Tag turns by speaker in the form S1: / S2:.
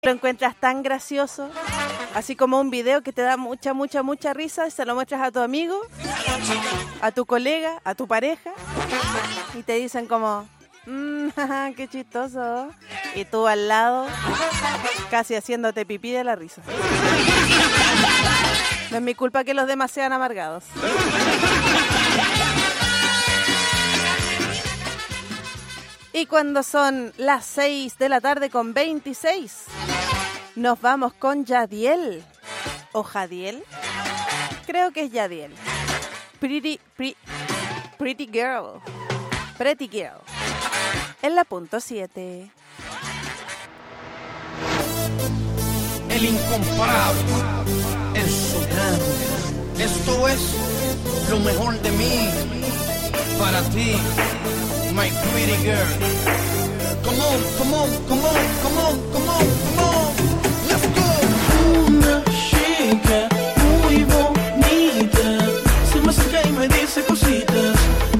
S1: Lo encuentras tan gracioso, así como un video que te da mucha risa y se lo muestras a tu amigo, a tu colega, a tu pareja y te dicen como, qué chistoso, y tú al lado casi haciéndote pipí de la risa. No es mi culpa que los demás sean amargados. Y cuando son las 6 de la tarde con 26, nos vamos con Yadiel. ¿O Jadiel? Creo que es Yadiel. Pretty Girl. Pretty Girl. En la punto 7.
S2: El incomparable, el sobrante. Esto es lo mejor de mí para ti. My pretty girl. Come on, come on, come on, come on, come on, come on. Let's go.
S3: Una chica muy bonita se me acerca y me dice cositas.